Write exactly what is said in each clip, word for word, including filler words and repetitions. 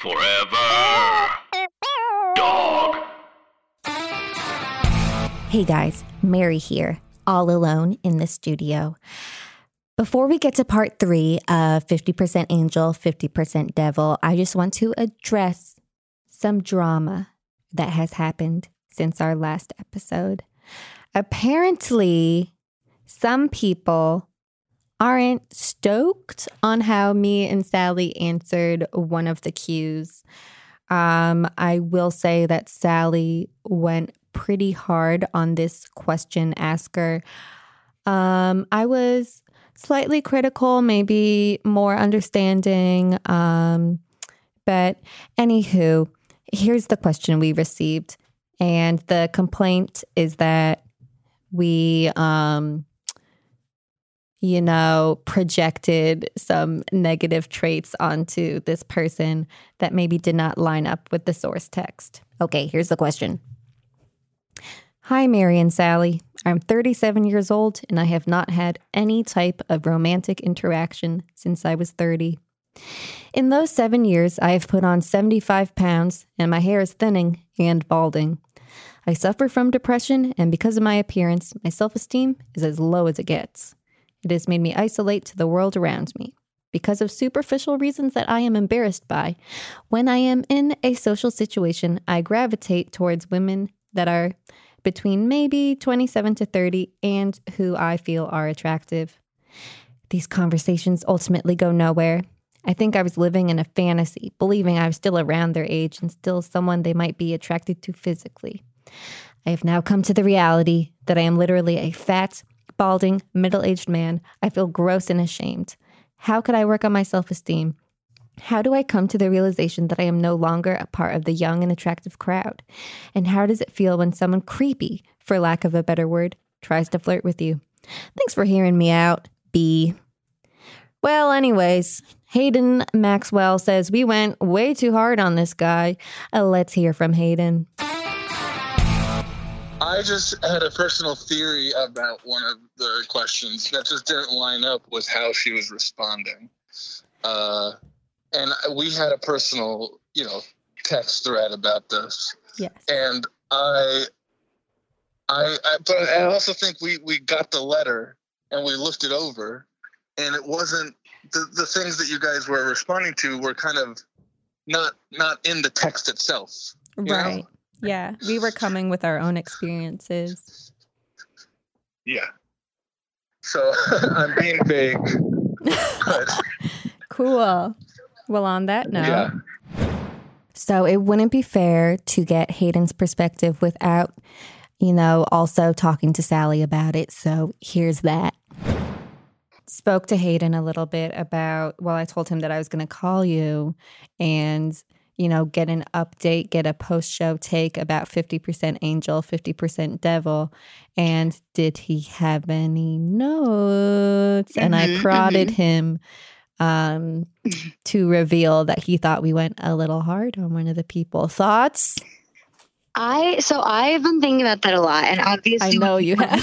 Forever Dog. Hey guys, Mary here, all alone in the studio. Before we get to part three of fifty percent Angel, fifty percent Devil, I just want to address some drama that has happened since our last episode. Apparently, some people aren't stoked on how me and Sally answered one of the cues. Um, I will say that Sally went pretty hard on this question asker. Um, I was slightly critical, maybe more understanding. Um, but anywho, here's the question we received. And the complaint is that we, um, you know, projected some negative traits onto this person that maybe did not line up with the source text. Okay, here's the question. Hi, Mary and Sally. I'm thirty-seven years old and I have not had any type of romantic interaction since I was thirty. In those seven years, I have put on seventy-five pounds and my hair is thinning and balding. I suffer from depression, and because of my appearance, my self-esteem is as low as it gets. It has made me isolate to the world around me. Because of superficial reasons that I am embarrassed by, when I am in a social situation, I gravitate towards women that are between maybe twenty-seven to thirty and who I feel are attractive. These conversations ultimately go nowhere. I think I was living in a fantasy, believing I was still around their age and still someone they might be attracted to physically. I have now come to the reality that I am literally a fat, balding, middle-aged man. I feel gross and ashamed. How could I work on my self-esteem? How do I come to the realization that I am no longer a part of the young and attractive crowd? And how does it feel when someone creepy, for lack of a better word, tries to flirt with you? Thanks for hearing me out, B. Well, anyways, Hayden Maxwell says we went way too hard on this guy. Uh, let's hear from Hayden. I just had a personal theory about one of the questions that just didn't line up with how she was responding. Uh, and we had a personal, you know, text thread about this. Yes. And I, I, I but I also think we, we got the letter and we looked it over, and it wasn't the, the things that you guys were responding to were kind of not, not in the text itself. Right. Know? Yeah, we were coming with our own experiences. Yeah. So I'm being vague. But... Cool. Well, on that note, yeah. So it wouldn't be fair to get Hayden's perspective without, you know, also talking to Sally about it. So here's that. Spoke to Hayden a little bit about, well, I told him that I was going to call you and, you know, get an update, get a post-show take about fifty percent Angel, fifty percent Devil. And did he have any notes? Mm-hmm, and I prodded mm-hmm. him um, to reveal that he thought we went a little hard on one of the people. Thoughts? I so I've been thinking about that a lot, and obviously I know you have.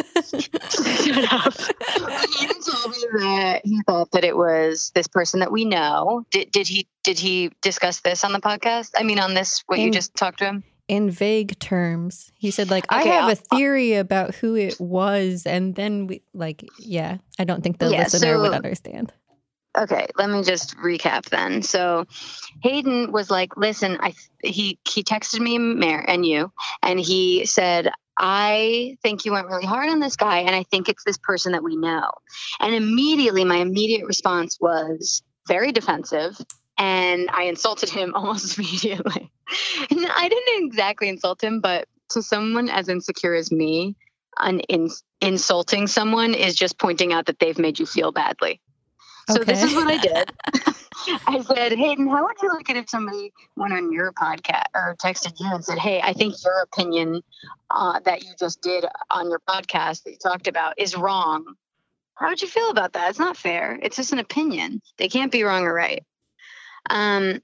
Shut up. He told me that he thought that it was this person that we know. Did did he did he discuss this on the podcast? I mean, on this what in, you just talked to him in vague terms. He said like, okay, I have I'll, a theory I'll, about who it was, and then we like, yeah. I don't think the yeah, listener so, would understand. Okay, let me just recap then. So Hayden was like, listen, I he he texted me Mare and you, and he said, I think you went really hard on this guy, and I think it's this person that we know. And immediately, my immediate response was very defensive, and I insulted him almost immediately. And I didn't exactly insult him, but to someone as insecure as me, an in, insulting someone is just pointing out that they've made you feel badly. So okay. This is what I did. I said, Hayden, how would you like it if somebody went on your podcast or texted you and said, hey, I think your opinion uh, that you just did on your podcast that you talked about is wrong. How would you feel about that? It's not fair. It's just an opinion. They can't be wrong or right. Um,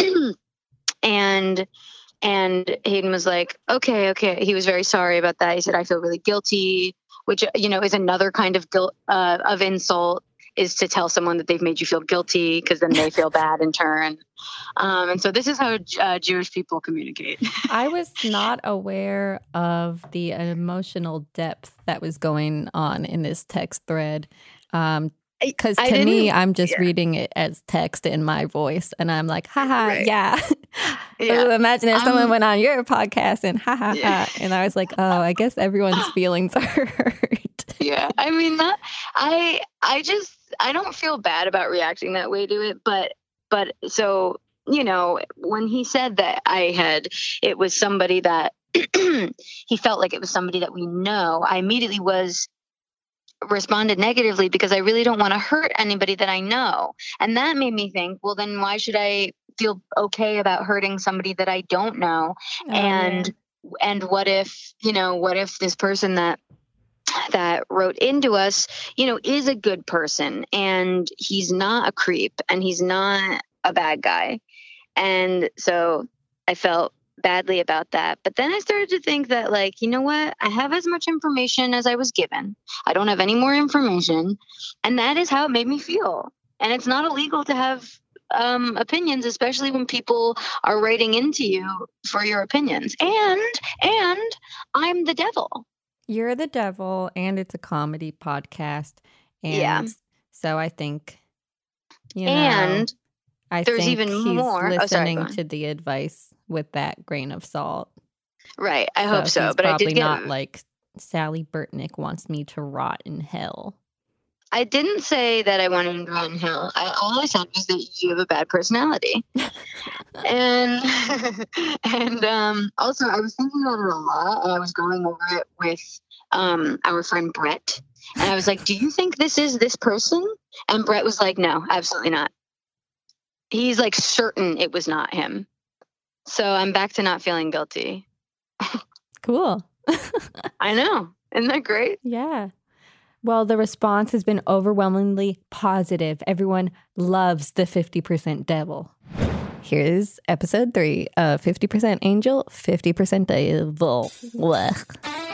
and and Hayden was like, okay, okay. He was very sorry about that. He said, I feel really guilty, which, you know, is another kind of guilt uh, of insult. is to tell someone that they've made you feel guilty because then they feel bad in turn. Um, and so this is how uh, Jewish people communicate. I was not aware of the emotional depth that was going on in this text thread. Um, Because I to me, didn't- I'm just yeah. reading it as text in my voice. And I'm like, haha, Right. yeah. Yeah. Ooh, imagine if someone Um, went on your podcast and ha ha Yeah. ha. And I was like, oh, I guess everyone's feelings are hurt. Yeah, I mean that I I just I don't feel bad about reacting that way to it, but but so you know when he said that I had it was somebody that he felt like it was somebody that we know, I immediately was responded negatively because I really don't want to hurt anybody that I know, and that made me think, well, then why should I feel okay about hurting somebody that I don't know? Oh, and and what if you know what if this person that that wrote into us, you know, is a good person and he's not a creep and he's not a bad guy. And so I felt badly about that. But then I started to think that, like, you know what? I have as much information as I was given. I don't have any more information. And that is how it made me feel. And it's not illegal to have um, opinions, especially when people are writing into you for your opinions. And, and I'm the devil. You're the devil, and it's a comedy podcast. And Yeah. so I think, you know, And I there's think even he's more- oh, sorry, listening go on. to the advice with that grain of salt. right. I hope so. he's But I probably did get not like Sally Burtnick wants me to rot in hell. I didn't say that I wanted to rot in hell. I, all I said was that you have a bad personality. and and um, also, I was thinking about it a lot, and I was going over it with um, our friend Brett. And I was like, do you think this is this person? And Brett was like, no, absolutely not. He's like certain it was not him. So I'm back to not feeling guilty. Cool. I know. Isn't that great? Yeah. Well, the response has been overwhelmingly positive. Everyone loves the fifty percent devil. Here's episode three of fifty percent Angel, fifty percent Devil. Blech.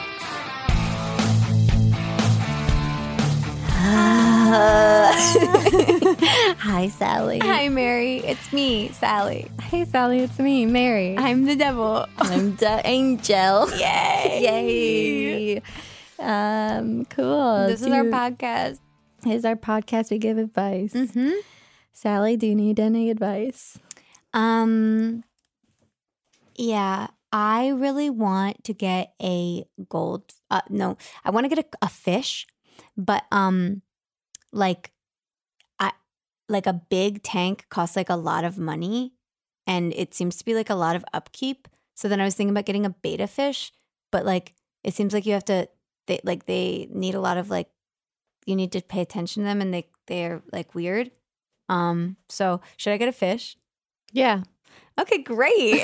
Hi, Sally. Hi, Mary. It's me, Sally. Hey, Sally. It's me, Mary. I'm the devil. I'm the angel. Yay! Yay. Um, cool. This Do is our you- podcast. Here's our podcast. We give advice. Mm-hmm. Sally, do you need any advice? Um, yeah, I really want to get a gold. Uh, no, I want to get a, a fish, but um, like, I like a big tank costs like a lot of money, and it seems to be like a lot of upkeep. So then I was thinking about getting a beta fish, but like it seems like you have to. They like they need a lot of like you need to pay attention to them, and they they're like weird. Um, so should I get a fish? Yeah. Okay, great.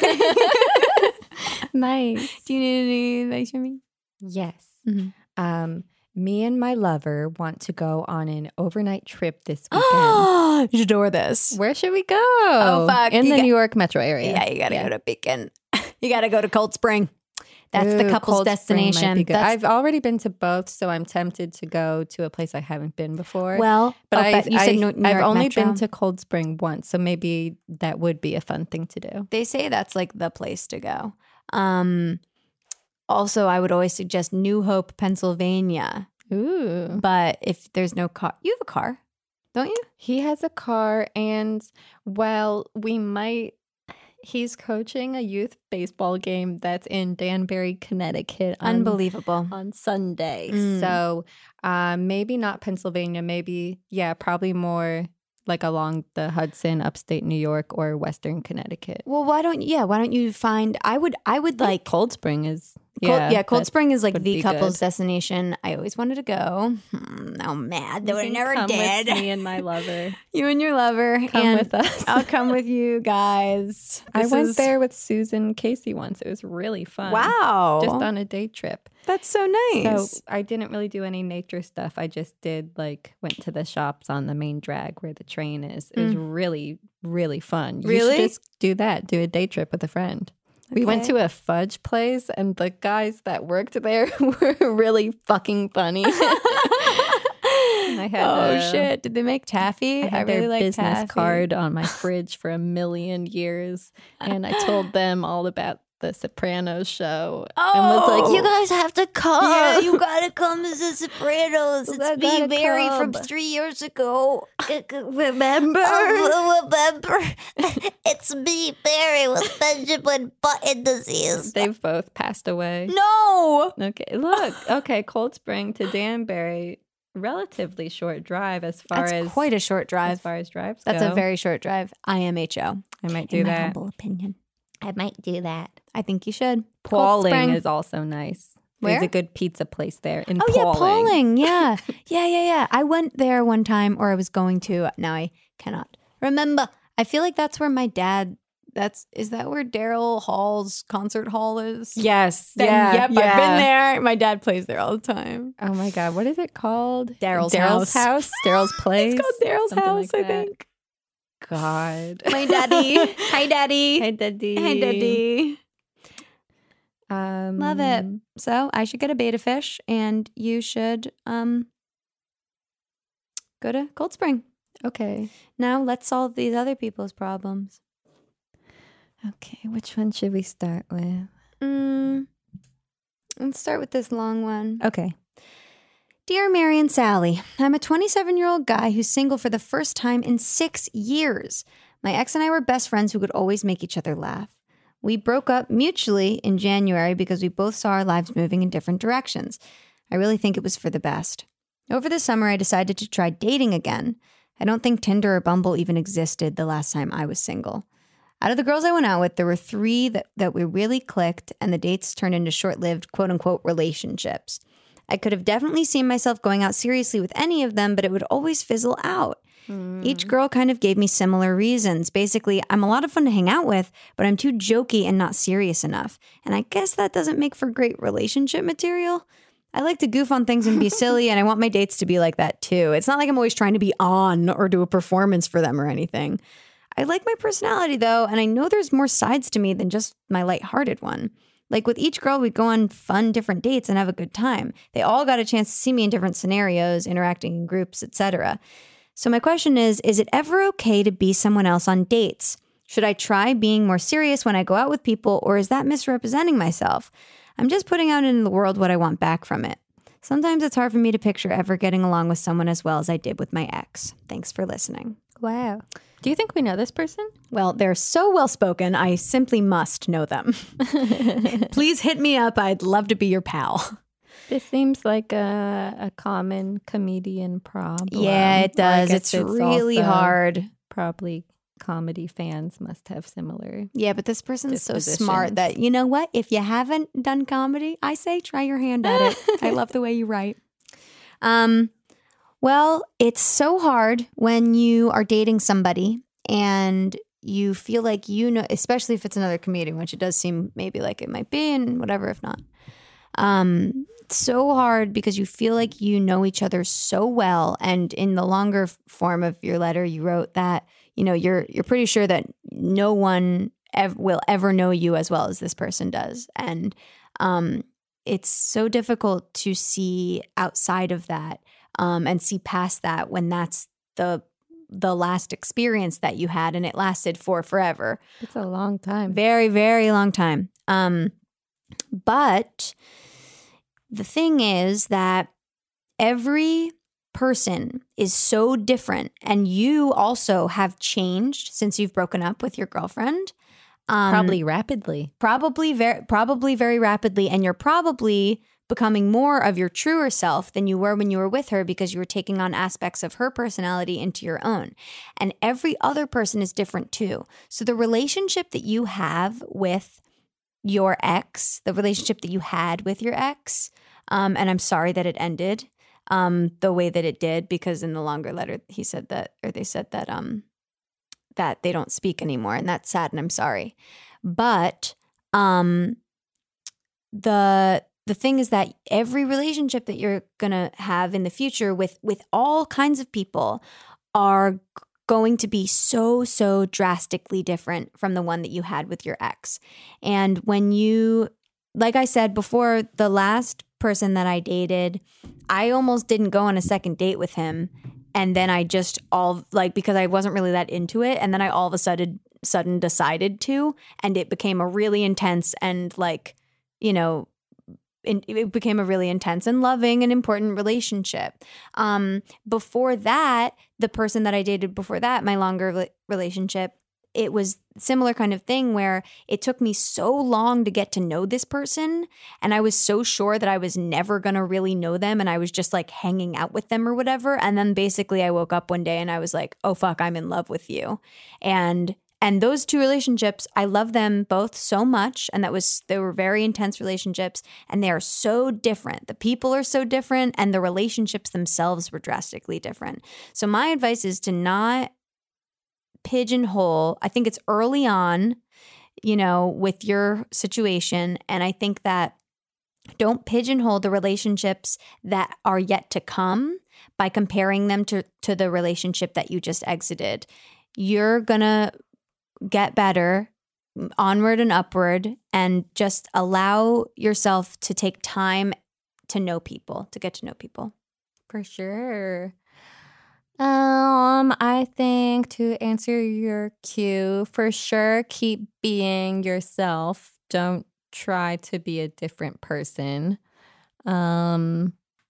Nice. Do you need any advice from me? Yes. Mhm. Um, me and my lover want to go on an overnight trip this weekend. Oh, you adore this. Where should we go? Oh, fuck. In You the got- New York metro area. Yeah, you gotta go to Beacon. You gotta go to Cold Spring. That's the Ooh, couple's Cold Spring might destination. be good. That's, I've already been to both, so I'm tempted to go to a place I haven't been before. well, but oh, I, but you I, said New, New I've York only Metro. been to Cold Spring once, so maybe that would be a fun thing to do. They say that's like the place to go. Um, also, I would always suggest New Hope, Pennsylvania. Ooh. But if there's no car, you have a car, don't you? He has a car, and well, we might. He's coaching a youth baseball game that's in Danbury, Connecticut. on- Unbelievable. On Sunday. Mm. So um, maybe not Pennsylvania. Maybe, yeah, probably more like along the Hudson, upstate New York, or Western Connecticut. Well, why don't yeah? Why don't you find? I would. I would like. Cold Spring is. Cold, Yeah, yeah, Cold that Spring is like would the be couple's good. destination. I always wanted to go. Hmm, now I'm mad that You I can never come did. with me and my lover. You and your lover. Come and with us. I'll come with you guys. I This went is- there with Susan Casey once. It was really fun. Wow. Just on a day trip. That's so nice. So I didn't really do any nature stuff. I just did like went to the shops on the main drag where the train is. It was really, really fun. You Really? should just do that. Do a day trip with a friend. We went Okay. to a fudge place, and the guys that worked there were really fucking funny. And I had oh a- shit! Did they make taffy? I I, had really their like business taffy. card on my fridge for a million years, and I told them all about the Sopranos show, Oh, and was like, "You guys have to come. Yeah, you gotta come as the Sopranos. You It's me, gotta Barry, from come. three years ago. Remember? Oh, remember? It's me, Barry, with Benjamin Button disease. They've both passed away. No. Okay, look. Okay, Cold Spring to Danbury, relatively short drive as far That's as quite a short as drive. far as drives That's go. a very short drive. I M H O. I might do in my that. humble opinion. I might do that. I think you should. Cold Pauling Spring. is also nice. Where? There's a good pizza place there in Oh, Pauling. yeah, Pauling. Yeah. yeah, yeah, yeah. I went there one time, or I was going to. Now I cannot remember. I feel like that's where my dad, that's, is that where Daryl Hall's concert hall is? Yes. Then, yeah. Yep, yeah. I've been there. My dad plays there all the time. Oh my God. What is it called? Daryl's Daryl's house. house. Daryl's place. It's called Daryl's Something house, like I that. think. God. My daddy. Hi, daddy. Hey, Daddy. Hey, daddy. Um, Love it. So I should get a beta fish, and you should um go to Cold Spring. Okay. Now let's solve these other people's problems. Okay. Which one should we start with? Mm, let's start with this long one. Okay. Dear Mary and Sally, I'm a twenty-seven-year-old guy who's single for the first time in six years. My ex and I were best friends who could always make each other laugh. We broke up mutually in January because we both saw our lives moving in different directions. I really think it was for the best. Over the summer, I decided to try dating again. I don't think Tinder or Bumble even existed the last time I was single. Out of the girls I went out with, there were three that, that we really clicked, and the dates turned into short-lived quote-unquote relationships. I could have definitely seen myself going out seriously with any of them, but it would always fizzle out. Each girl kind of gave me similar reasons. Basically, I'm a lot of fun to hang out with, but I'm too jokey and not serious enough. And I guess that doesn't make for great relationship material. I like to goof on things and be silly, and I want my dates to be like that too. It's not like I'm always trying to be on or do a performance for them or anything. I like my personality though, and I know there's more sides to me than just my lighthearted one. Like with each girl, we'd go on fun different dates and have a good time. They all got a chance to see me in different scenarios, interacting in groups, et cetera. So my question is, is it ever okay to be someone else on dates? Should I try being more serious when I go out with people, or is that misrepresenting myself? I'm just putting out into the world what I want back from it. Sometimes it's hard for me to picture ever getting along with someone as well as I did with my ex. Thanks for listening. Wow. Do you think we know this person? Well, they're so well spoken, I simply must know them. Please hit me up. I'd love to be your pal. This seems like a, a common comedian problem. Yeah, it Or I does. guess It's, really also hard. Probably comedy fans must have similar. Yeah, but this person's so dispositions. smart that, you know what? If you haven't done comedy, I say try your hand at it. I love the way you write. Um, well, it's so hard when you are dating somebody and you feel like you know, especially if it's another comedian, which it does seem maybe like it might be, and whatever if not. Um, it's so hard because you feel like you know each other so well. And in the longer form of your letter, you wrote that, you know, you're you're pretty sure that no one ev- will ever know you as well as this person does. And um, it's so difficult to see outside of that um, and see past that when that's the the last experience that you had and it lasted for forever. It's a long time. Very, very long time. Um, but the thing is that every person is so different, and you also have changed since you've broken up with your girlfriend. Um, Probably rapidly. probably very, probably very rapidly, and you're probably becoming more of your truer self than you were when you were with her because you were taking on aspects of her personality into your own. And every other person is different too. So the relationship that you have with your ex, the relationship that you had with your ex, um, and I'm sorry that it ended um, the way that it did, because in the longer letter he said that, or they said that um, that they don't speak anymore, and that's sad, and I'm sorry. But um, the the thing is that every relationship that you're gonna have in the future with with all kinds of people are going to be so, so drastically different from the one that you had with your ex. And when you, like I said before, the last person that I dated, I almost didn't go on a second date with him. And then I just all like, because I wasn't really that into it. And then I all of a sudden, sudden decided to, and it became a really intense and like, you know, in, it became a really intense and loving and important relationship. Um, before that, the person that I dated before that, my longer re- relationship, it was similar kind of thing where it took me so long to get to know this person. And I was so sure that I was never going to really know them. And I was just like hanging out with them or whatever. And then basically I woke up one day and I was like, oh, fuck, I'm in love with you. And And those two relationships, I love them both so much. And that was, they were very intense relationships and they are so different. The people are so different and the relationships themselves were drastically different. So my advice is to not pigeonhole. I think it's early on, you know, with your situation. And I think that don't pigeonhole the relationships that are yet to come by comparing them to, to the relationship that you just exited. You're going to get better, onward and upward, and just allow yourself to take time to know people, to get to know people. For sure. Um, I think to answer your cue, for sure, keep being yourself. Don't try to be a different person. Um,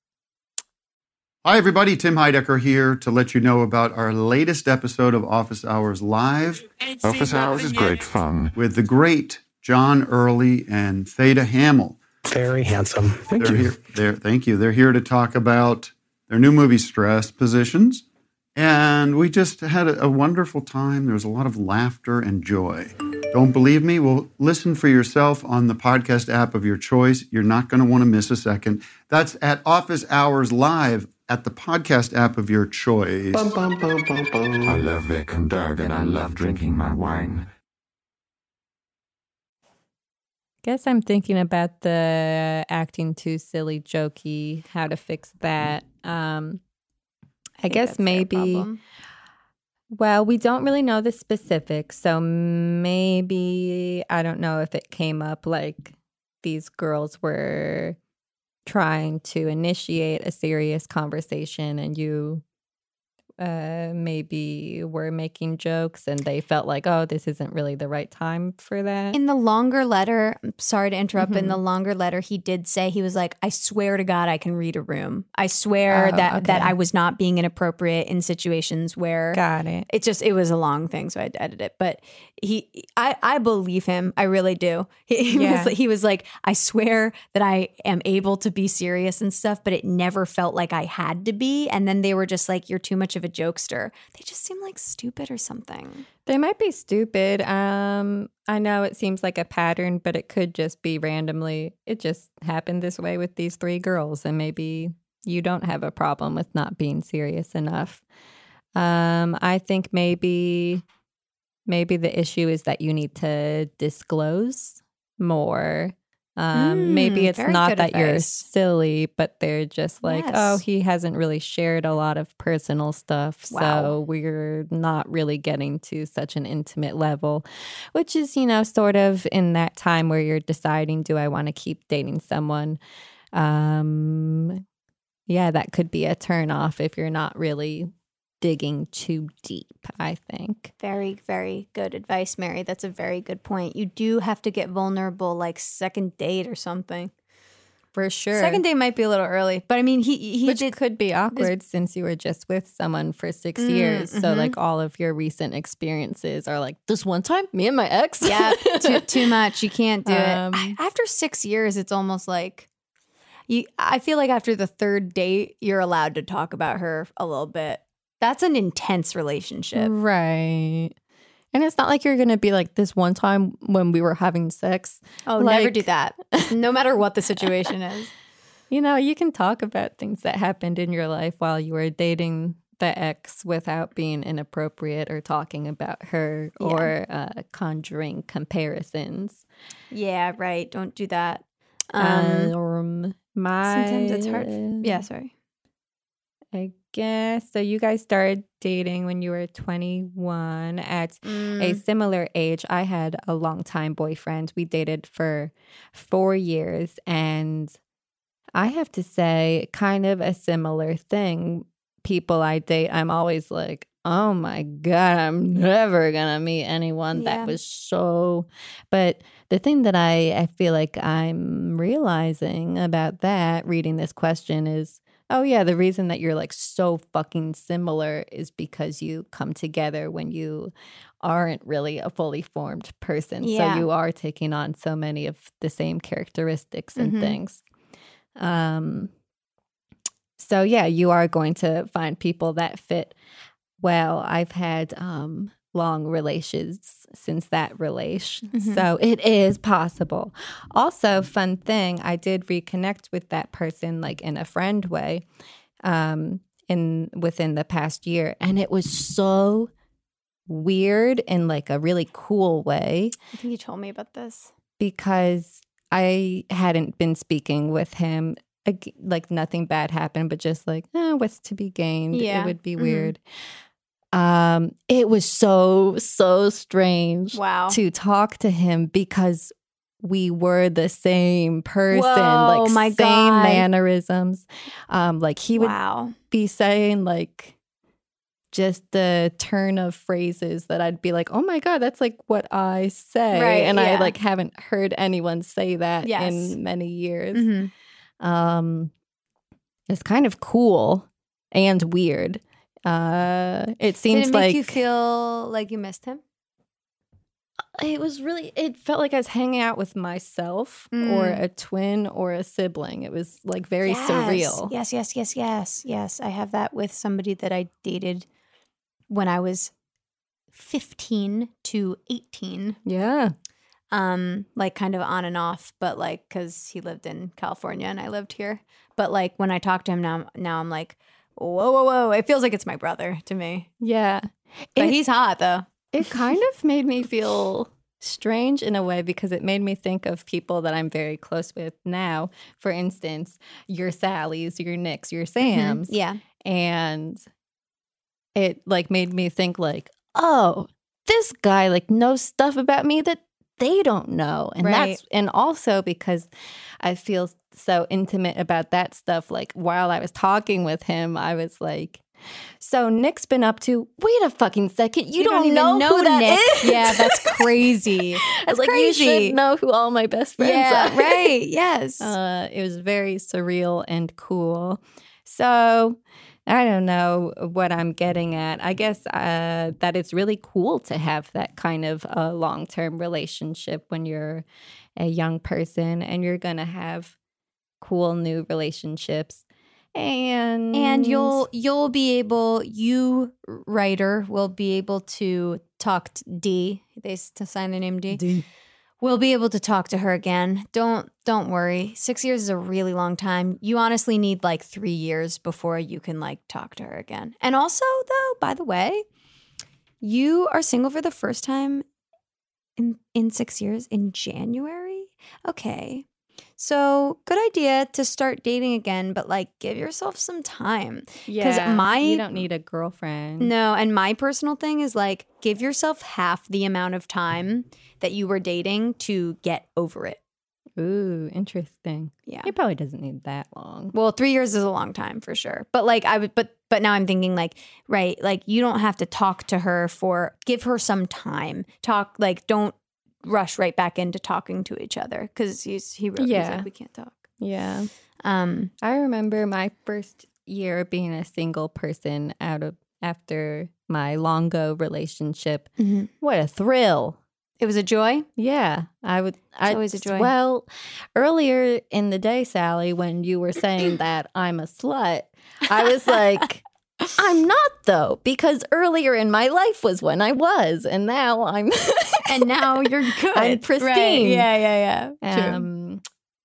Hi, everybody. Tim Heidecker here to let you know about our latest episode of Office Hours Live. Office Hours is great fun. With the great John Early and Theda Hamill. Very handsome. Thank they're you. Here, they're, thank you. They're here to talk about their new movie, Stress Positions. And we just had a, a wonderful time. There was a lot of laughter and joy. Don't believe me? Well, listen for yourself on the podcast app of your choice. You're not going to want to miss a second. That's at Office Hours Live at the podcast app of your choice. Bum, bum, bum, bum, bum. I love Vic and Doug and I love drinking my wine. Guess I'm thinking about the acting too silly, jokey, how to fix that. Um, I, I guess maybe, well, we don't really know the specifics. So maybe, I don't know if it came up like these girls were trying to initiate a serious conversation and you uh, maybe were making jokes and they felt like, oh, this isn't really the right time for that. In the longer letter, sorry to interrupt, Mm-hmm. in the longer letter, he did say, he was like, I swear to God, I can read a room. I swear Oh, that, okay. that I was not being inappropriate in situations where Got it. it just, it was a long thing. So I had to edit it. But he, I, I believe him. I really do. He, he Yeah. was, he was like, I swear that I am able to be serious and stuff, but it never felt like I had to be. And then they were just like, you're too much of a jokester. They just seem like stupid or something. They might be stupid. Um, I know it seems like a pattern, but it could just be randomly. It just happened this way with these three girls, and maybe you don't have a problem with not being serious enough. Um, I think maybe maybe the issue is that you need to disclose more. Um, Mm, maybe it's very not good that you're advice. silly, but they're just like, Yes. oh, he hasn't really shared a lot of personal stuff. Wow. So we're not really getting to such an intimate level, which is, you know, sort of in that time where you're deciding, do I want to keep dating someone? Um, yeah, that could be a turn off if you're not really digging too deep, I think. Very, very good advice, Mary. That's a very good point. You do have to get vulnerable, like second date or something. For sure. Second date might be a little early, but I mean, he he Which did. could be awkward since you were just with someone for six Mm, years. So, mhm. like, all of your recent experiences are like, this one time, me and my ex. Yeah, too, too much. You can't do Um, it. I- After six years, it's almost like you. I feel like after the third date, you're allowed to talk about her a little bit. That's an intense relationship. Right. And it's not like you're going to be like, this one time when we were having sex. Oh, never Like- do that. No matter what the situation is. You know, you can talk about things that happened in your life while you were dating the ex without being inappropriate or talking about her Yeah. or uh, conjuring comparisons. Yeah, right. Don't do that. Um, Um, my sometimes it's hard. Yeah, sorry. I guess. So you guys started dating when you were twenty-one. At a Mm, similar age, I had a longtime boyfriend. We dated for four years and I have to say, kind of a similar thing. People I date, I'm always like, oh my God, I'm never going to meet anyone Yeah. that was so. But the thing that I, I feel like I'm realizing about that, reading this question, is, oh yeah, the reason that you're like so fucking similar is because you come together when you aren't really a fully formed person. Yeah. So you are taking on so many of the same characteristics and Mhm. things. Um, so yeah, you are going to find people that fit well. I've had um, long relations since that relation. Mhm. So it is possible. Also, fun thing, I did reconnect with that person like in a friend way um, in within the past year. And it was so weird in like a really cool way I think you told me about this. because I hadn't been speaking with him. ag- Like nothing bad happened, but just like, eh, what's to be gained? Yeah. It would be Mhm. weird. Um, it was so, so strange Wow. to talk to him because we were the same person, Whoa, like my same God. mannerisms. Um, like he would Wow. be saying like just the turn of phrases that I'd be like, oh my God, that's like what I say. Right, and I yeah. like haven't heard anyone say that Yes. in many years. Mhm. Um, it's kind of cool and weird. Uh, it Did seems it make like you feel like you missed him? it was really, it felt like I was hanging out with myself or Mm. a twin or a sibling. It was like very Yes. surreal. Yes, yes, yes, yes, yes. I have that with somebody that I dated when I was fifteen to eighteen. Yeah. Um, like kind of on and off, but like because he lived in California and I lived here. But like when I talk to him now, now I'm like, whoa, whoa, whoa! It feels like it's my brother to me. Yeah. But It- he's hot though. It kind of made me feel strange in a way because it made me think of people that I'm very close with now. For instance, your Sallys, your Nicks, your Sams. Yeah. And it like made me think like, oh, this guy like knows stuff about me that they don't know. And Right. that's and also because I feel so intimate about that stuff. Like while I was talking with him, I was like, so Nick's been up to, wait a fucking second, you, don't, even know, who that Nick. is? Yeah, that's crazy. I That's was like, crazy. you should know who all my best friends Yeah, are. right. Yes. Uh, it was very surreal and cool. So I don't know what I'm getting at. I guess uh, that it's really cool to have that kind of uh, long-term relationship when you're a young person and you're going to have cool new relationships. And and you'll you'll be able, you writer will be able to talk to D. They s- to sign the name D. We'll be able to talk to her again. Don't don't worry. Six years is a really long time. You honestly need like three years before you can like talk to her again. And also, though, by the way, you are single for the first time in in six years in January. Okay. So good idea to start dating again, but like give yourself some time. yeah, my- you don't need a girlfriend. No, and my personal thing is like give yourself half the amount of time that you were dating to get over it. Ooh, interesting. Yeah. It probably doesn't need that long. Well, three years is a long time for sure. But like I would, but but now I'm thinking like, right, like you don't have to talk to her for, give her some time. Talk, like don't rush right back into talking to each other because he's he wrote, he's Yeah. like, we can't talk. Yeah. Um, I remember my first year being a single person out of after my long-ago relationship. Mhm. What a thrill. it was a joy. Yeah, I would. I always a joy. Well, earlier in the day, Sally, when you were saying that I'm a slut, I was like, I'm not though, because earlier in my life was when I was, and now I'm. And now you're good. I'm pristine. Right. Yeah, yeah, yeah. True. um.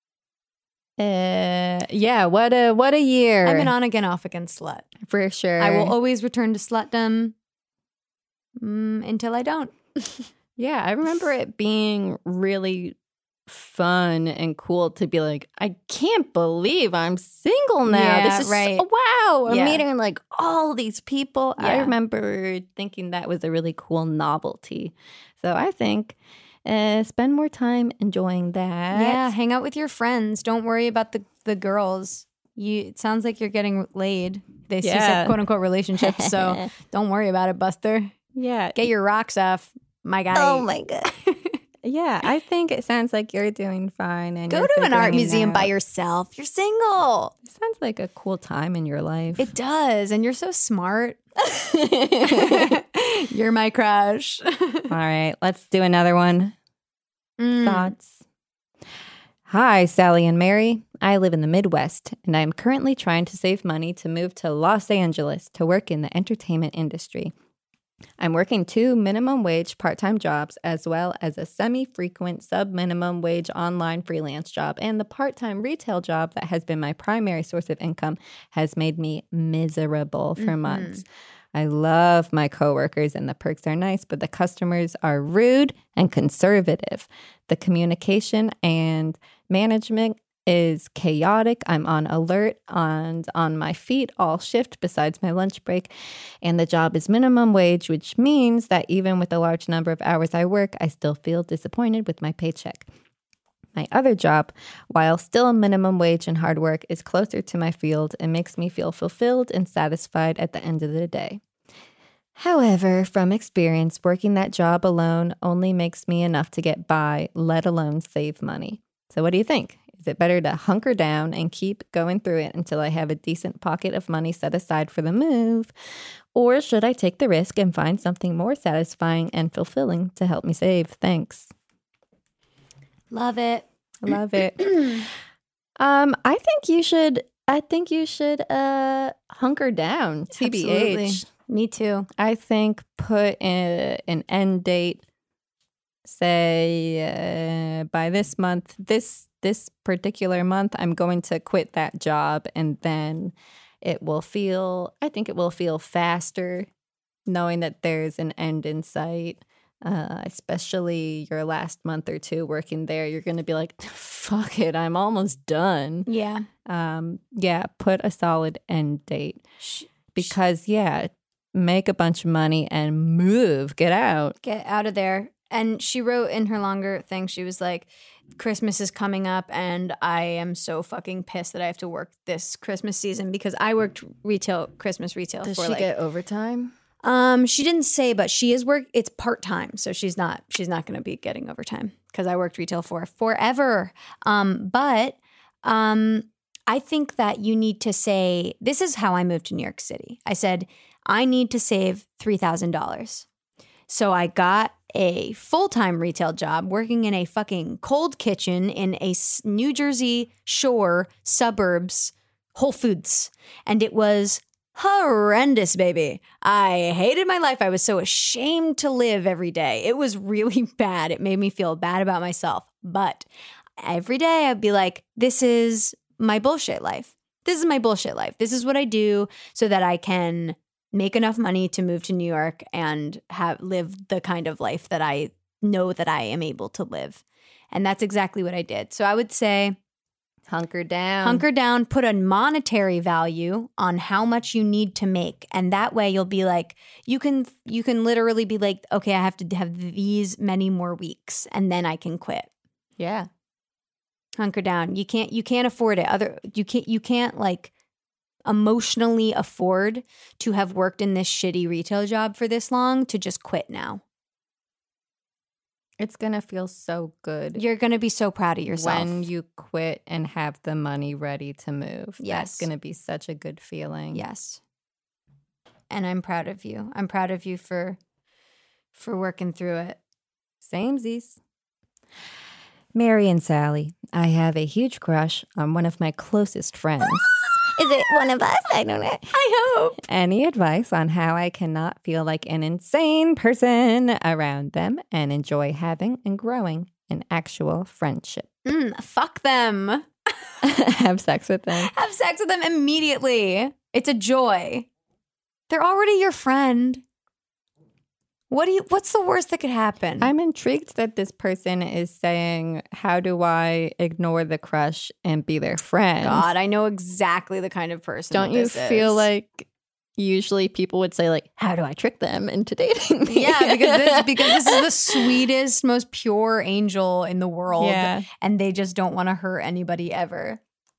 Uh, yeah. What a what a year. I'm an on again, off again slut. for sure. I will always return to slutdom mm, until I don't. Yeah, I remember it being really fun and cool to be like, I can't believe I'm single now. Yeah, this is right. so, wow. I'm Yeah. meeting like all these people. I Yeah. remember thinking that was a really cool novelty. So I think uh, spend more time enjoying that. Yeah, hang out with your friends. Don't worry about the the girls. You it sounds like you're getting laid. They she Yeah. said quote unquote relationships, so don't worry about it, Buster. Yeah. Get your rocks off, my guy. Oh my God. Yeah, I think it sounds like you're doing fine. And Go you're to an art figuring it museum by out. yourself. You're single. It sounds like a cool time in your life. It does, and you're so smart. You're my crush. All right, let's do another one. Mm. Thoughts? Hi, Sally and Mary. I live in the Midwest, and I am currently trying to save money to move to Los Angeles to work in the entertainment industry. I'm working two minimum wage part-time jobs as well as a semi-frequent sub-minimum wage online freelance job, and the part-time retail job that has been my primary source of income has made me miserable for Mm-hmm. months. I love my coworkers and the perks are nice, but the customers are rude and conservative. The communication and management is chaotic. I'm on alert and on my feet all shift besides my lunch break. And the job is minimum wage, which means that even with the large number of hours I work, I still feel disappointed with my paycheck. My other job, while still minimum wage and hard work, is closer to my field and makes me feel fulfilled and satisfied at the end of the day. However, from experience, working that job alone only makes me enough to get by, let alone save money. So what do you think? Is it better to hunker down and keep going through it until I have a decent pocket of money set aside for the move? Or should I take the risk and find something more satisfying and fulfilling to help me save? Thanks. Love it. Love it. um, I think you should. I think you should uh hunker down. T B H. Absolutely. Me too. I think put a, an end date. Say uh, by this month, this this particular month, I'm going to quit that job, and then it will feel. I think it will feel faster, knowing that there's an end in sight. Uh, especially your last month or two working there, you're going to be like, fuck it, I'm almost done. Yeah. Um, yeah, put a solid end date. Because, yeah, make a bunch of money and move, get out. Get out of there. And she wrote in her longer thing, she was like, Christmas is coming up and I am so fucking pissed that I have to work this Christmas season because I worked retail, Christmas retail Does for she like, get overtime? Um, she didn't say, but she is work. It's part time, so she's not. She's not going to be getting overtime because I worked retail for forever. Um, but um, I think that you need to say, this is how I moved to New York City. I said I need to save three thousand dollars, so I got a full time retail job working in a fucking cold kitchen in a New Jersey Shore suburbs Whole Foods, and it was horrendous, baby. I hated my life. I was so ashamed to live every day. It was really bad. It made me feel bad about myself. But every day I'd be like, this is my bullshit life. This is my bullshit life. This is what I do so that I can make enough money to move to New York and have live the kind of life that I know that I am able to live. And that's exactly what I did. So I would say, Hunker down. hunker down, put a monetary value on how much you need to make. And that way you'll be like, you can you can literally be like, okay, I have to have these many more weeks and then I can quit. Yeah. Hunker down. You can't you can't afford it. Other you can't you can't like emotionally afford to have worked in this shitty retail job for this long to just quit now. It's going to feel so good. You're going to be so proud of yourself. When you quit and have the money ready to move. Yes. That's going to be such a good feeling. Yes. And I'm proud of you. I'm proud of you for for working through it. Samesies. Mary and Sally, I have a huge crush on one of my closest friends. Is it one of us? I don't know. I hope. Any advice on how I cannot feel like an insane person around them and enjoy having and growing an actual friendship? Mm, fuck them. Have sex with them. Have sex with them immediately. It's a joy. They're already your friend. What do you what's the worst that could happen? I'm intrigued that this person is saying, how do I ignore the crush and be their friend? God, I know exactly the kind of person. Don't that you this feel is. like usually people would say, like, how do I trick them into dating me? Yeah, because this because this is the sweetest, most pure angel in the world. Yeah. And they just don't want to hurt anybody ever.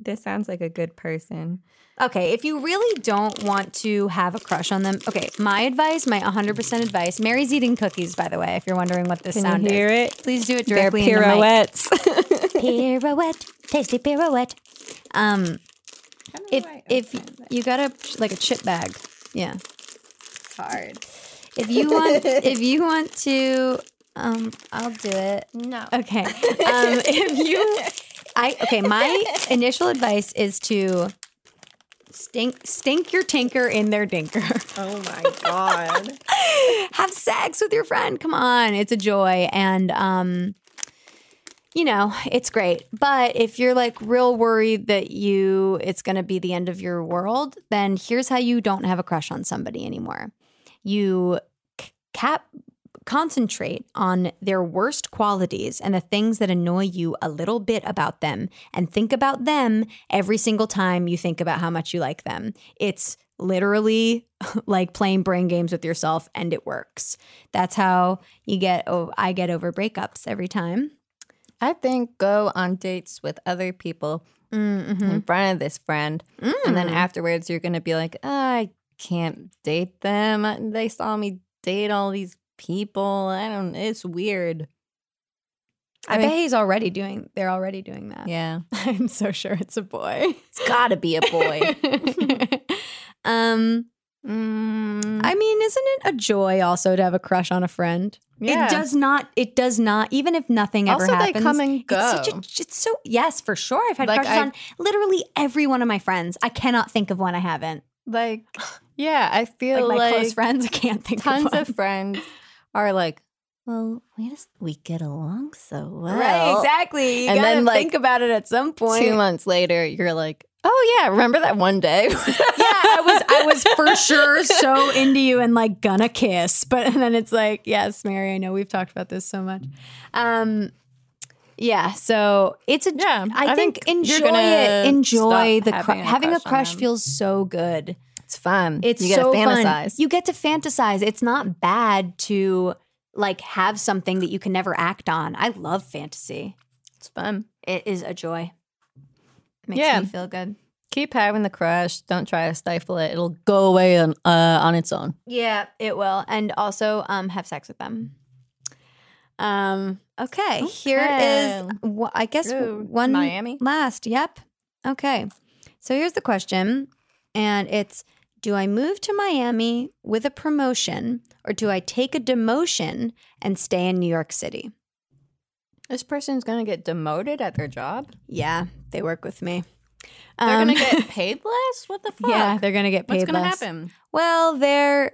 This sounds like a good person. Okay, if you really don't want to have a crush on them, okay, my advice, my one hundred percent advice, Mary's eating cookies, by the way, if you're wondering what this Can sound you hear is. it? Please do it They're directly in the mic. pirouettes. Pirouette, tasty pirouette. Um, if if you got a like a chip bag, yeah, hard. if you want if you want to, um, I'll do it. No. Okay. Um, if you, I okay. My initial advice is to stink stink your tinker in their dinker. Oh my God. Have sex with your friend. Come on, it's a joy, and um, you know, it's great. But if you're like real worried that you it's going to be the end of your world, then here's how you don't have a crush on somebody anymore. You c- cap concentrate on their worst qualities and the things that annoy you a little bit about them, and think about them every single time you think about how much you like them. It's literally like playing brain games with yourself, and it works. That's how you get oh, I get over breakups every time. I think go on dates with other people Mm-hmm. in front of this friend. Mm. And then afterwards, you're going to be like, oh, I can't date them. They saw me date all these people. I don't, it's weird. I, I mean- bet he's already doing, they're already doing that. Yeah. I'm so sure it's a boy. It's got to be a boy. um, mm, I mean, isn't it a joy also to have a crush on a friend? Yeah. It does not, it does not, even if nothing ever Also, they happens. come and It's such go. a, it's so, yes, for sure. I've had Like, crushes I've- on literally every one of my friends. I cannot think of one I haven't. like, yeah, I feel Like like, my close friends, I can't think tons of one. of friends are like, well, we just, we get along so well. Right, exactly. You And gotta then, like, think about it at some point. Two months later, you're like, oh yeah, remember that one day? Yeah, I was I was for sure so into you and like gonna kiss. But and then it's like, yes, Mary, I know we've talked about this so much. Um yeah, so it's a Yeah, I, I think, think you're enjoy gonna it. Enjoy stop the having cru- a having a crush on crush them. feels so good. It's fun. It's you get so to fantasize. fun. You get to fantasize. It's not bad to like have something that you can never act on. I love fantasy. It's fun. It is a joy. Makes Yeah. me feel good. Keep having the crush. Don't try to stifle it. It'll go away on uh, on its own. Yeah, it will. And also um, have sex with them. Um. Okay. Here is, Okay. wh- I guess, Ooh, one Miami? last. Yep. Okay. So here's the question. And it's, do I move to Miami with a promotion, or do I take a demotion and stay in New York City? This person's gonna get demoted at their job. Yeah, they work with me. They're Um, gonna get paid less. What the fuck? Yeah, they're going to get paid What's gonna less. happen? Well, their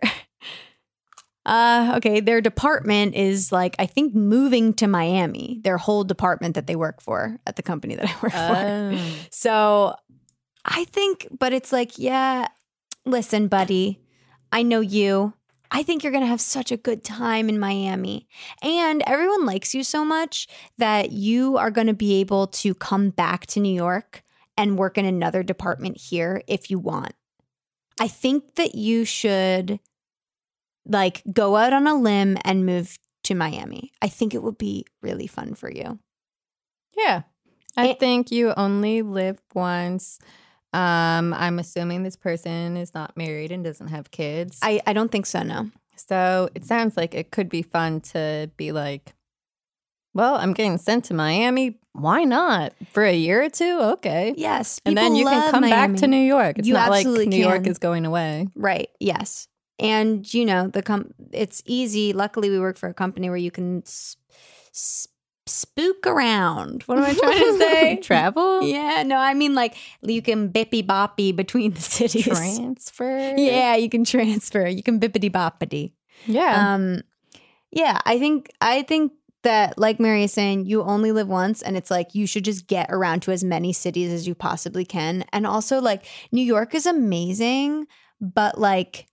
uh okay, their department is like, I think, moving to Miami. Their whole department that they work for at the company that I work for. Oh. So I think, but it's like, yeah, listen, buddy, I know you. I think you're going to have such a good time in Miami. And everyone likes you so much that you are going to be able to come back to New York and work in another department here if you want. I think that you should like go out on a limb and move to Miami. I think it would be really fun for you. Yeah. I And- think you only live once. Um, I'm assuming this person is not married and doesn't have kids. I, I don't think so, no. So it sounds like it could be fun to be like, well, I'm getting sent to Miami. Why not? For a year or two? Okay. Yes. And then people you can love come Miami. back to New York. It's You not like absolutely New York can. is going away. Right. Yes. And you know, the com- it's easy. Luckily, we work for a company where you can s- s- spook around. What am I trying to say? Travel? Yeah. No, I mean like you can bippy boppy between the cities. Transfer? Yeah, you can transfer. You can bippity boppity. Yeah. Um, yeah. I think I think that, like Mary is saying, you only live once, and it's like you should just get around to as many cities as you possibly can. And also, like, New York is amazing, but like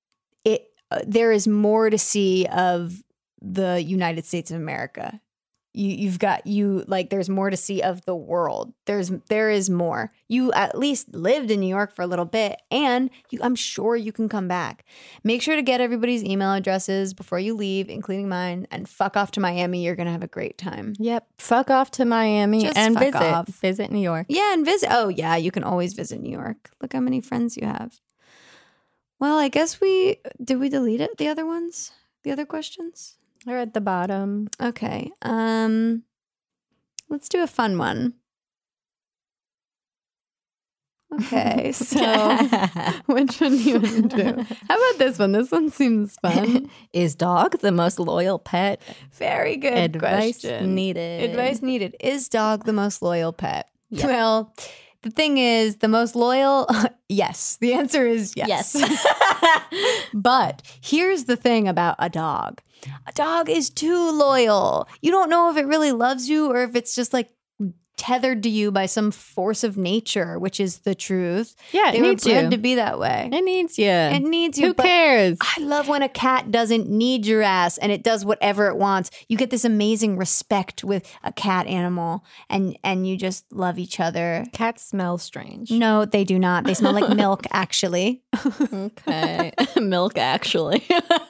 it, uh, there is more to see of the United States of America. you you've got you like there's more to see of the world. There's there is more. You at least lived in New York for a little bit, and you, I'm sure you can come back. Make sure to get everybody's email addresses before you leave, including mine, and fuck off to Miami. You're gonna have a great time. Yep. Fuck off to Miami Just and fuck visit. off. Visit New York. Yeah, and visit. Oh yeah, you can always visit New York. Look how many friends you have. Well, I guess we did. We delete it. The other ones, the other questions. They're at the bottom. Okay. Um, let's do a fun one. Okay, so which one do you want to do? How about this one? This one seems fun. Is dog the most loyal pet? Very good Advice question. needed. Advice needed. Is dog the most loyal pet? Yep. Well, the thing is, the most loyal, yes. The answer is yes. Yes. But here's the thing about a dog. A dog is too loyal. You don't know if it really loves you or if it's just like tethered to you by some force of nature, which is the truth. Yeah, it they were needs bred you. to be that way. It needs you. It needs you. Who but cares? I love when a cat doesn't need your ass and it does whatever it wants. You get this amazing respect with a cat animal, and and you just love each other. Cats smell strange. No, they do not. They smell like milk, actually. Okay. Milk, actually.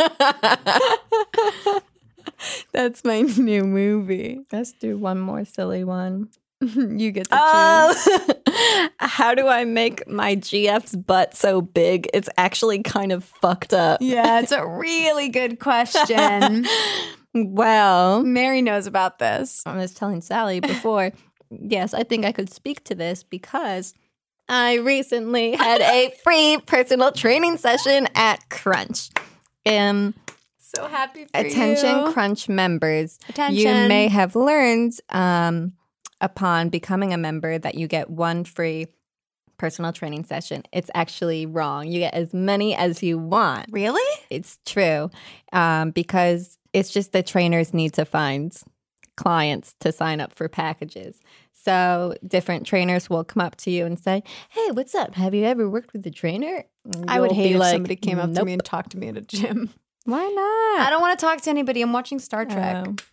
That's my new movie. Let's do one more silly one. You get to choose. Oh, how do I make my G F's butt so big? It's actually kind of fucked up. Yeah, it's a really good question. Well, Mary knows about this. I was telling Sally before, yes, I think I could speak to this because I recently had a free personal training session at Crunch. Um, So happy for attention, you. Crunch members. Attention. You may have learned um, upon becoming a member that you get one free personal training session. It's actually wrong. You get as many as you want. Really? It's true um, because it's just the trainers need to find clients to sign up for packages. So different trainers will come up to you and say, hey, what's up? Have you ever worked with a trainer? And I would you'll hate be if like, somebody came up to "Nope." me and talked to me at a gym. Why not? I don't want to talk to anybody. I'm watching Star Trek. Oh.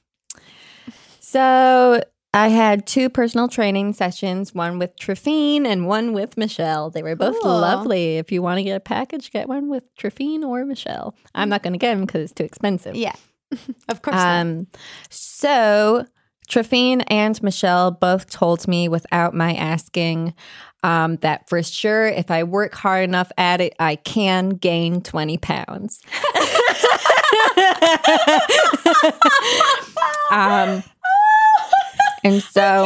So I had two personal training sessions, one with Trifine and one with Michelle. They were both Cool. lovely. If you want to get a package, get one with Trifine or Michelle. I'm not going to get them because it's too expensive. Yeah, of course. not. Um, so Trifine and Michelle both told me without my asking um, that for sure, if I work hard enough at it, I can gain twenty pounds. um, and so,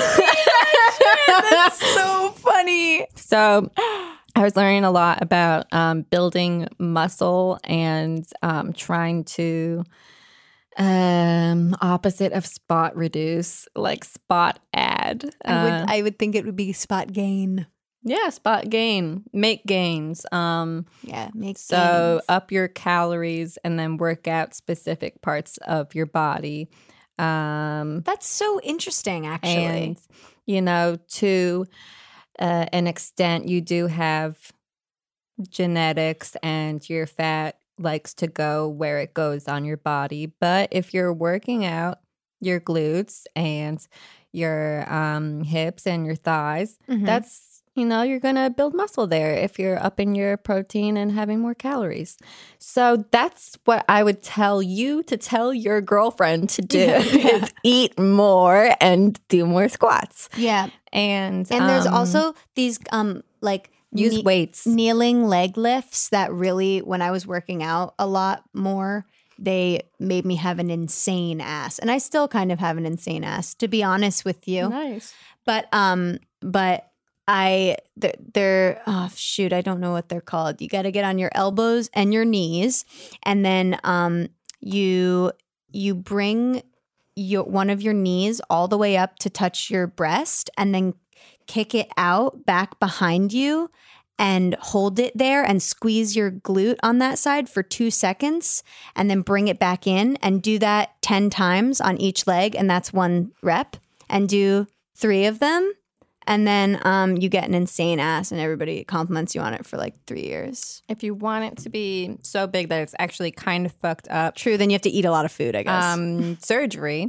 That's so funny. so I was learning a lot about um, building muscle and um, trying to um, opposite of spot reduce, like spot add. I would, Uh, I would think it would be spot gain. yeah, spot gain, make gains. Um, Yeah, makes so gains. up your calories and then work out specific parts of your body. Um, That's so interesting, actually. and you know, to uh, an extent, you do have genetics, and your fat likes to go where it goes on your body. But if you're working out your glutes and your um, hips and your thighs, Mhm. that's, you know, you're going to build muscle there if you're upping your protein and having more calories. So that's what I would tell you to tell your girlfriend to do Yeah, yeah. is eat more and do more squats. yeah. And And there's um, also these um like use kne- weights. kneeling leg lifts that really, when I was working out a lot more, they made me have an insane ass. And I still kind of have an insane ass, to be honest with you. Nice. But um, but I they're, they're oh shoot, I don't know what they're called. You got to get on your elbows and your knees, and then um, you you bring your one of your knees all the way up to touch your breast, and then kick it out back behind you and hold it there and squeeze your glute on that side for two seconds and then bring it back in and do that ten times on each leg. And that's one rep, and do three of them. And then um, you get an insane ass and everybody compliments you on it for like three years. If you want it to be so big that it's actually kind of fucked up, True. Then you have to eat a lot of food, I guess. um, surgery,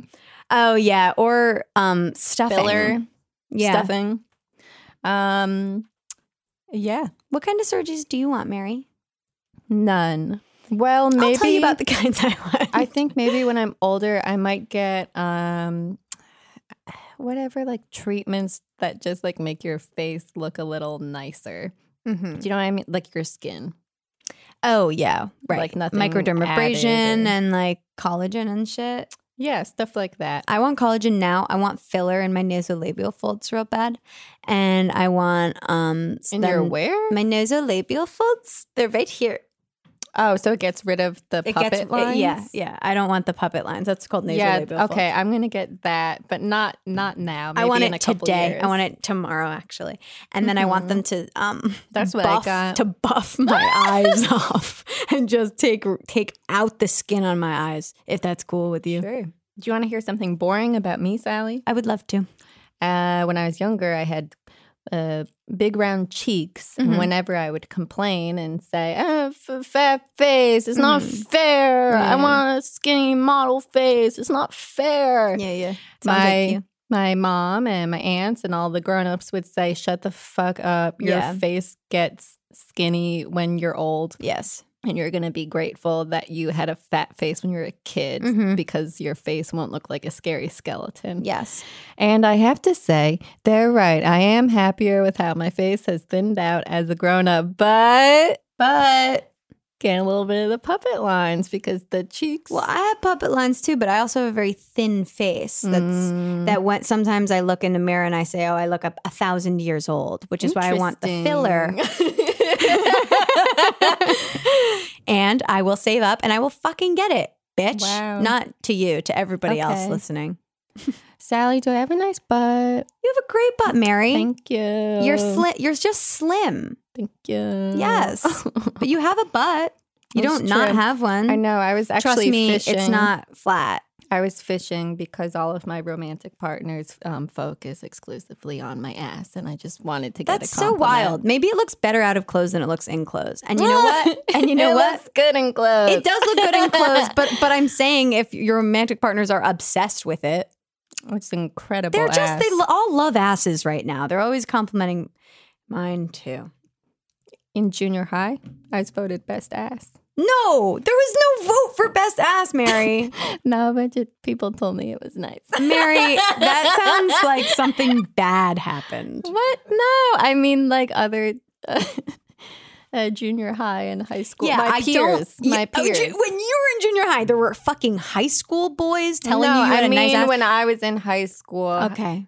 Oh yeah, or um stuffing. Filler, Yeah. stuffing. Um, yeah, What kind of surgeries do you want, Mary? none. Well, maybe I'll tell you about the kinds I want. I think maybe when I'm older, I might get um, whatever like treatments that just like make your face look a little nicer. Mhm. Do you know what I mean? Like your skin. Oh yeah, right. Like nothing Microdermabrasion added or- and like collagen and shit. Yeah, stuff like that. I want collagen now. I want filler in my nasolabial folds real bad, and I want um. In then your where? my nasolabial folds. They're right here. Oh, so it gets rid of the It puppet gets it- lines? yeah, yeah. I don't want the puppet lines. That's called Yeah, nasolabial folds. okay, I'm gonna get that, but not not now. Maybe I want in it a couple today. Years. I want it tomorrow, actually, and then I want them to um. That's what I buff, got. to buff my eyes off and just take take out the skin on my eyes. If that's cool with you, Sure. Do you want to hear something boring about me, Sally? I would love to. Uh, when I was younger, I had uh, big round cheeks. Mhm. And whenever I would complain and say, oh, f- fat face, it's not Mhm. fair. I Yeah. want a skinny model face. It's not fair. Yeah, yeah. Sounds My, like you. my mom and my aunts and all the grown-ups would say, shut the fuck up. Your Yeah. face gets skinny when you're old. Yes. And you're going to be grateful that you had a fat face when you were a kid Mhm. because your face won't look like a scary skeleton. Yes. And I have to say, they're right. I am happier with how my face has thinned out as a grown up, but, but, getting a little bit of the puppet lines because the cheeks. Well, I have puppet lines too, but I also have a very thin face. That's Mm. that. When sometimes I look in the mirror and I say, "Oh, I look up a thousand years old," which is why I want the filler. And I will save up and I will fucking get it, bitch. Wow. Not to you, to everybody else Okay. listening. Sally, do I have a nice butt? You have a great butt, Mary. Thank you. You're slim. You're just slim. Thank you. Yes, but you have a butt. You That's don't not true. have one. I know. I was actually Trust me, fishing. it's not flat. I was fishing because all of my romantic partners um, focus exclusively on my ass, and I just wanted to get That's a so compliment. wild. Maybe it looks better out of clothes than it looks in clothes. And you know what? And you know It what? looks good in clothes. It does look good in clothes, but but I'm saying if your romantic partners are obsessed with it, It's incredible. they're just ass. they lo- all love asses right now. They're always complimenting mine too. In junior high, I was voted best ass. No, there was no vote for best ass, Mary. No, a bunch of people told me it was nice. Mary, that sounds like something bad happened. What? No, I mean like other uh, uh, junior high and high school. Yeah, my I peers. don't. My yeah, oh, peers. ju- when you were in junior high, there were fucking high school boys telling no, you you had I a mean nice ass. when I was in high school. Okay.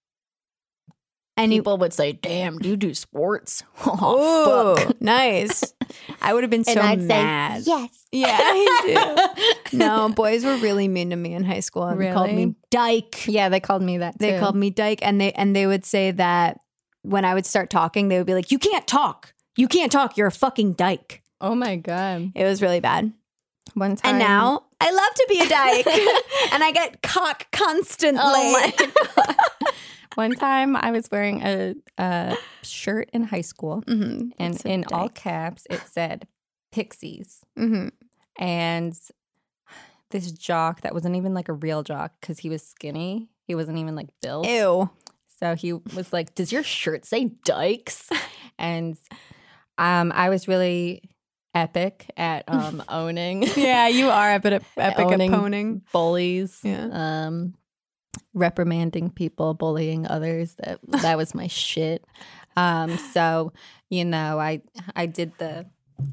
And you, People would say, "Damn, do you do sports?" oh, fuck. nice. I would have been so mad. "Yes." Yeah, I do. No, boys were really mean to me in high school and called Really? me dyke. Yeah, they called me that. They too. called me dyke, and they and they would say that when I would start talking, they would be like, "You can't talk. You can't talk. You're a fucking dyke." Oh my god! It was really bad. One time, And now I love to be a dyke, and I get cock constantly. Oh my God. One time I was wearing a, a shirt in high school, Mhm. and It's a in all dyke. caps it said Pixies. Mhm. And this jock that wasn't even like a real jock because he was skinny. He wasn't even like built. Ew. So he was like, "Does your shirt say Dykes?" And um, I was really epic at um, owning. Yeah, you are epic at, epic at Owning poning. bullies. Yeah. Um, reprimanding people, bullying others. That that was my shit. Um, so you know, I I did the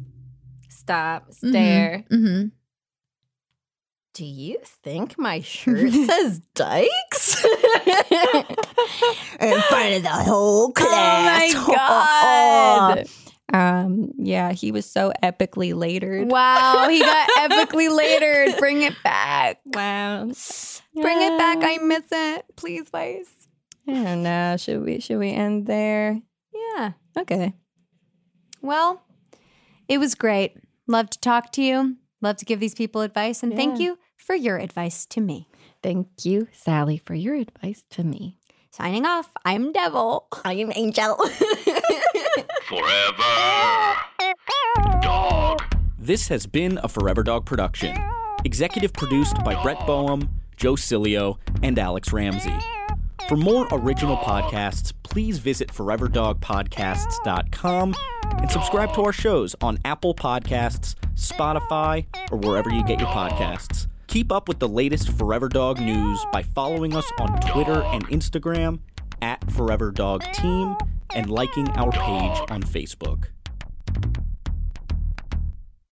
stop, stare. Mm-hmm. Do you think my shirt says Dykes? In front of the whole class. Oh my God. Um, yeah, he was so epically latered. Wow, he got epically latered. Bring it back. Wow. Bring it back. I miss it. Please, Vice. I don't know. Should we should we end there? Yeah. Okay. Well, it was great. Love to talk to you. Love to give these people advice. And thank Yeah. you for your advice to me. Thank you, Sally, for your advice to me. Signing off. I'm Devil. I am Angel. Forever Dog. This has been a Forever Dog production. Executive produced by Brett Boehm, Joe Cilio, and Alex Ramsey. For more original podcasts, please visit forever dog podcasts dot com and subscribe to our shows on Apple Podcasts, Spotify, or wherever you get your podcasts. Keep up with the latest Forever Dog news by following us on Twitter and Instagram at Forever Dog Team and liking our page on Facebook.